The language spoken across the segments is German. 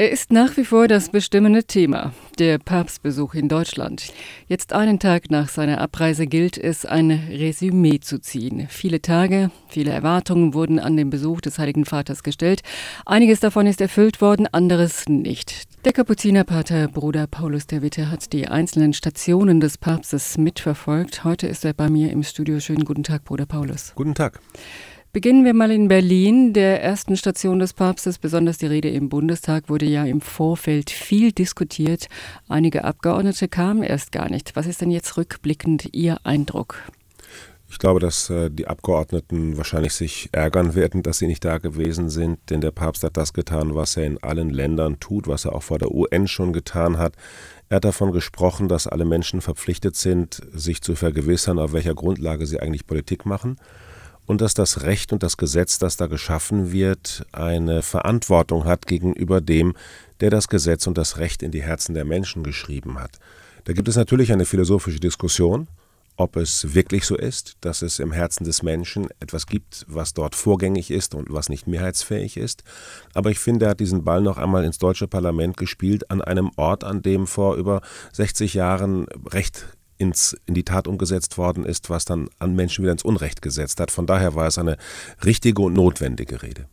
Er ist nach wie vor das bestimmende Thema, der Papstbesuch in Deutschland. Jetzt einen Tag nach seiner Abreise gilt es, ein Resümee zu ziehen. Viele Tage, viele Erwartungen wurden an den Besuch des Heiligen Vaters gestellt. Einiges davon ist erfüllt worden, anderes nicht. Der Kapuzinerpater Bruder Paulus de Witte hat die einzelnen Stationen des Papstes mitverfolgt. Heute ist er bei mir im Studio. Schönen guten Tag, Bruder Paulus. Guten Tag. Beginnen wir mal in Berlin, der ersten Station des Papstes. Besonders die Rede im Bundestag wurde ja im Vorfeld viel diskutiert. Einige Abgeordnete kamen erst gar nicht. Was ist denn jetzt rückblickend Ihr Eindruck? Ich glaube, dass die Abgeordneten wahrscheinlich sich ärgern werden, dass sie nicht da gewesen sind, denn der Papst hat das getan, was er in allen Ländern tut, was er auch vor der UN schon getan hat. Er hat davon gesprochen, dass alle Menschen verpflichtet sind, sich zu vergewissern, auf welcher Grundlage sie eigentlich Politik machen. Und dass das Recht und das Gesetz, das da geschaffen wird, eine Verantwortung hat gegenüber dem, der das Gesetz und das Recht in die Herzen der Menschen geschrieben hat. Da gibt es natürlich eine philosophische Diskussion, ob es wirklich so ist, dass es im Herzen des Menschen etwas gibt, was dort vorgängig ist und was nicht mehrheitsfähig ist. Aber ich finde, er hat diesen Ball noch einmal ins deutsche Parlament gespielt, an einem Ort, an dem vor über 60 Jahren Recht in die Tat umgesetzt worden ist, was dann an Menschen wieder ins Unrecht gesetzt hat. Von daher war es eine richtige und notwendige Rede.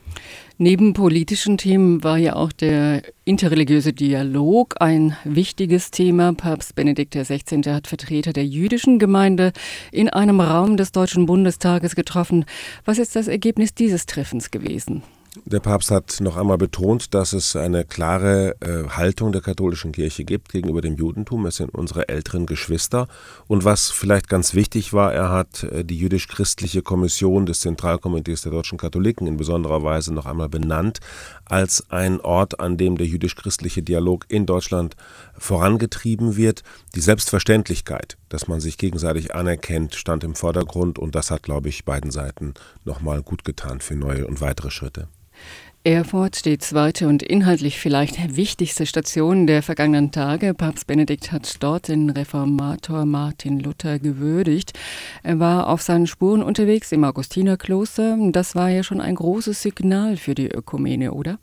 Neben politischen Themen war ja auch der interreligiöse Dialog ein wichtiges Thema. Papst Benedikt XVI. Hat Vertreter der jüdischen Gemeinde in einem Raum des Deutschen Bundestages getroffen. Was ist das Ergebnis dieses Treffens gewesen? Der Papst hat noch einmal betont, dass es eine klare Haltung der katholischen Kirche gibt gegenüber dem Judentum. Es sind unsere älteren Geschwister. Und was vielleicht ganz wichtig war, er hat die jüdisch-christliche Kommission des Zentralkomitees der deutschen Katholiken in besonderer Weise noch einmal benannt als ein Ort, an dem der jüdisch-christliche Dialog in Deutschland vorangetrieben wird. Die Selbstverständlichkeit, dass man sich gegenseitig anerkennt, stand im Vordergrund. Und das hat, glaube ich, beiden Seiten noch mal gut getan für neue und weitere Schritte. Erfurt, die zweite und inhaltlich vielleicht wichtigste Station der vergangenen Tage. Papst Benedikt hat dort den Reformator Martin Luther gewürdigt. Er war auf seinen Spuren unterwegs im Augustinerkloster. Das war ja schon ein großes Signal für die Ökumene, oder?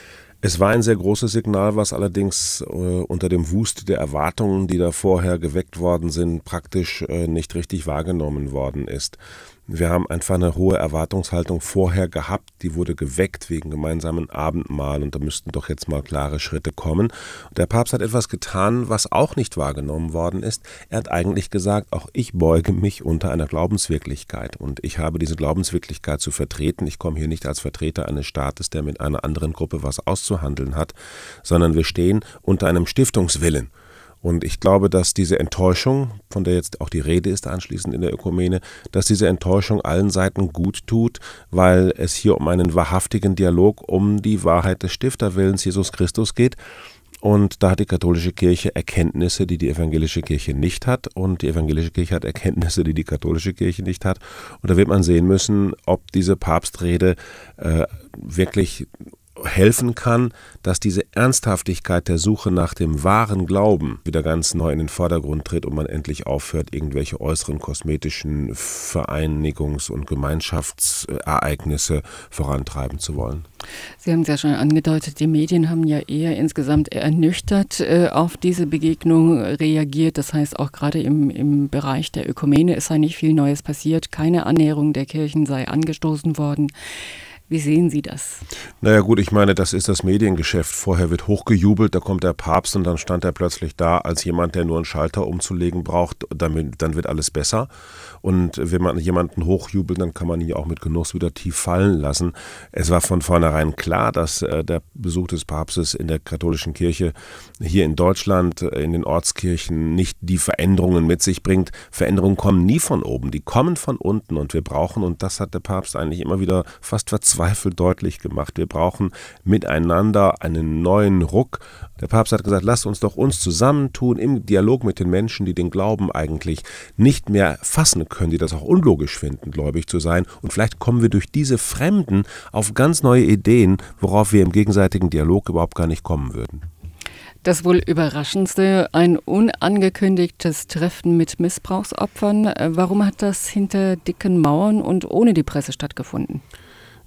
Es war ein sehr großes Signal, was allerdings unter dem Wust der Erwartungen, die da vorher geweckt worden sind, praktisch nicht richtig wahrgenommen worden ist. Wir haben einfach eine hohe Erwartungshaltung vorher gehabt, die wurde geweckt wegen gemeinsamen Abendmahl und da müssten doch jetzt mal klare Schritte kommen. Und der Papst hat etwas getan, was auch nicht wahrgenommen worden ist. Er hat eigentlich gesagt, auch ich beuge mich unter einer Glaubenswirklichkeit und ich habe diese Glaubenswirklichkeit zu vertreten. Ich komme hier nicht als Vertreter eines Staates, der mit einer anderen Gruppe was auszuhandeln hat, sondern wir stehen unter einem Stiftungswillen. Und ich glaube, dass diese Enttäuschung, von der jetzt auch die Rede ist anschließend in der Ökumene, dass diese Enttäuschung allen Seiten gut tut, weil es hier um einen wahrhaftigen Dialog um die Wahrheit des Stifterwillens Jesus Christus geht. Und da hat die katholische Kirche Erkenntnisse, die die evangelische Kirche nicht hat. Und die evangelische Kirche hat Erkenntnisse, die die katholische Kirche nicht hat. Und da wird man sehen müssen, ob diese Papstrede wirklich helfen kann, dass diese Ernsthaftigkeit der Suche nach dem wahren Glauben wieder ganz neu in den Vordergrund tritt und man endlich aufhört, irgendwelche äußeren kosmetischen Vereinigungs- und Gemeinschaftsereignisse vorantreiben zu wollen. Sie haben es ja schon angedeutet, die Medien haben ja eher insgesamt ernüchtert auf diese Begegnung reagiert. Das heißt, auch gerade im Bereich der Ökumene ist ja nicht viel Neues passiert. Keine Annäherung der Kirchen sei angestoßen worden. Wie sehen Sie das? Naja gut, ich meine, das ist das Mediengeschäft. Vorher wird hochgejubelt, da kommt der Papst und dann stand er plötzlich da als jemand, der nur einen Schalter umzulegen braucht. Dann wird alles besser. Und wenn man jemanden hochjubelt, dann kann man ihn ja auch mit Genuss wieder tief fallen lassen. Es war von vornherein klar, dass der Besuch des Papstes in der katholischen Kirche hier in Deutschland, in den Ortskirchen, nicht die Veränderungen mit sich bringt. Veränderungen kommen nie von oben, die kommen von unten und wir brauchen, und das hat der Papst eigentlich immer wieder fast verzweifelt deutlich gemacht, wir brauchen miteinander einen neuen Ruck. Der Papst hat gesagt, lasst uns doch uns zusammentun im Dialog mit den Menschen, die den Glauben eigentlich nicht mehr fassen können, die das auch unlogisch finden, gläubig zu sein. Und vielleicht kommen wir durch diese Fremden auf ganz neue Ideen, worauf wir im gegenseitigen Dialog überhaupt gar nicht kommen würden. Das wohl Überraschendste, ein unangekündigtes Treffen mit Missbrauchsopfern. Warum hat das hinter dicken Mauern und ohne die Presse stattgefunden?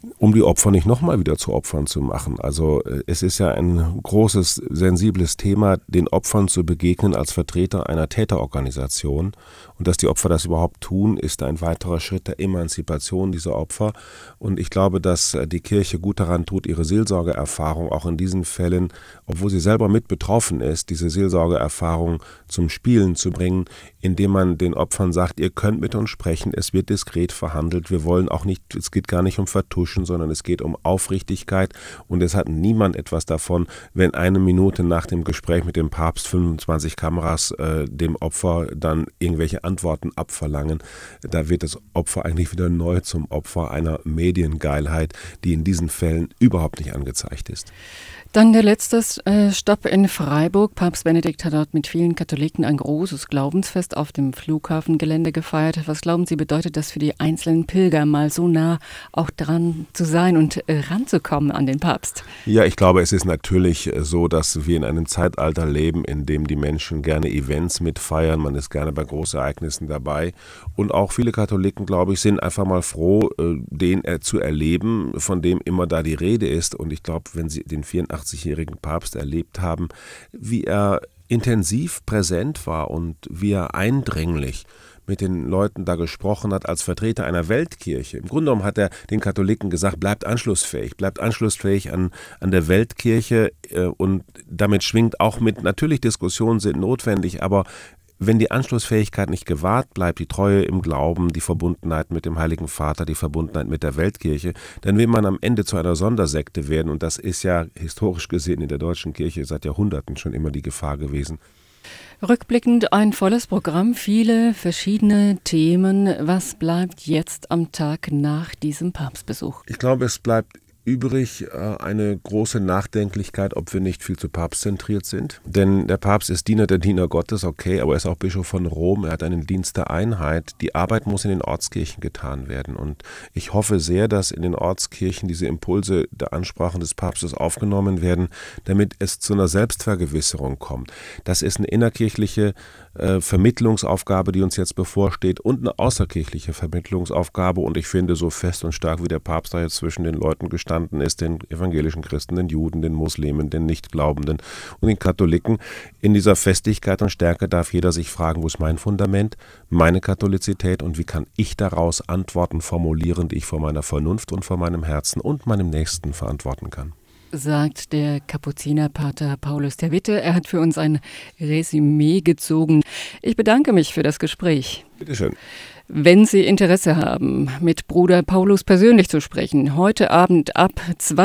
um die Opfer nicht nochmal wieder zu Opfern zu machen. Also es ist ja ein großes, sensibles Thema, den Opfern zu begegnen als Vertreter einer Täterorganisation. Und dass die Opfer das überhaupt tun, ist ein weiterer Schritt der Emanzipation dieser Opfer. Und ich glaube, dass die Kirche gut daran tut, ihre Seelsorgeerfahrung auch in diesen Fällen, obwohl sie selber mit betroffen ist, diese Seelsorgeerfahrung zum Spielen zu bringen, indem man den Opfern sagt, ihr könnt mit uns sprechen, es wird diskret verhandelt, wir wollen auch nicht, es geht gar nicht um Vertuschen, sondern es geht um Aufrichtigkeit und es hat niemand etwas davon, wenn eine Minute nach dem Gespräch mit dem Papst 25 Kameras dem Opfer dann irgendwelche Antworten abverlangen. Da wird das Opfer eigentlich wieder neu zum Opfer einer Mediengeilheit, die in diesen Fällen überhaupt nicht angezeigt ist. Dann der letzte Stopp in Freiburg. Papst Benedikt hat dort mit vielen Katholiken ein großes Glaubensfest auf dem Flughafengelände gefeiert. Was glauben Sie, bedeutet das für die einzelnen Pilger, mal so nah auch dran zu sein und ranzukommen an den Papst? Ja, ich glaube, es ist natürlich so, dass wir in einem Zeitalter leben, in dem die Menschen gerne Events mitfeiern. Man ist gerne bei Großereignissen dabei. Und auch viele Katholiken, glaube ich, sind einfach mal froh, den zu erleben, von dem immer da die Rede ist. Und ich glaube, wenn Sie den 84-jährigen Papst erlebt haben, wie er intensiv präsent war und wie er eindringlich mit den Leuten da gesprochen hat als Vertreter einer Weltkirche. Im Grunde genommen hat er den Katholiken gesagt, bleibt anschlussfähig an der Weltkirche und damit schwingt auch mit, natürlich Diskussionen sind notwendig, aber wenn die Anschlussfähigkeit nicht gewahrt bleibt, die Treue im Glauben, die Verbundenheit mit dem Heiligen Vater, die Verbundenheit mit der Weltkirche, dann will man am Ende zu einer Sondersekte werden. Und das ist ja historisch gesehen in der deutschen Kirche seit Jahrhunderten schon immer die Gefahr gewesen. Rückblickend ein volles Programm, viele verschiedene Themen. Was bleibt jetzt am Tag nach diesem Papstbesuch? Ich glaube, es bleibt übrig eine große Nachdenklichkeit, ob wir nicht viel zu papstzentriert sind. Denn der Papst ist Diener der Diener Gottes, okay, aber er ist auch Bischof von Rom, er hat einen Dienst der Einheit. Die Arbeit muss in den Ortskirchen getan werden. Und ich hoffe sehr, dass in den Ortskirchen diese Impulse der Ansprachen des Papstes aufgenommen werden, damit es zu einer Selbstvergewisserung kommt. Das ist eine innerkirchliche Vermittlungsaufgabe, die uns jetzt bevorsteht und eine außerkirchliche Vermittlungsaufgabe. Und ich finde, so fest und stark wie der Papst da jetzt zwischen den Leuten gestanden ist, den evangelischen Christen, den Juden, den Muslimen, den Nichtglaubenden und den Katholiken, in dieser Festigkeit und Stärke darf jeder sich fragen, wo ist mein Fundament, meine Katholizität und wie kann ich daraus Antworten formulieren, die ich vor meiner Vernunft und vor meinem Herzen und meinem Nächsten verantworten kann. Sagt der Kapuzinerpater Paulus der Witte. Er hat für uns ein Resümee gezogen. Ich bedanke mich für das Gespräch. Bitte schön. Wenn Sie Interesse haben, mit Bruder Paulus persönlich zu sprechen, heute Abend ab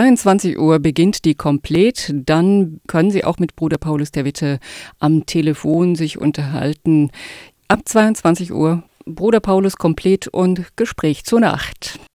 22 Uhr beginnt die Komplett. Dann können Sie auch mit Bruder Paulus der Witte am Telefon sich unterhalten. Ab 22 Uhr Bruder Paulus Komplett und Gespräch zur Nacht.